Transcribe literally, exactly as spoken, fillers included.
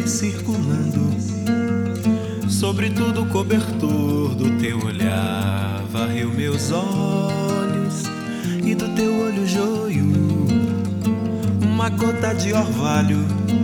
circulando. Sobre tudo o cobertor do teu olhar varreu meus olhos, e do teu olho joio uma gota de orvalho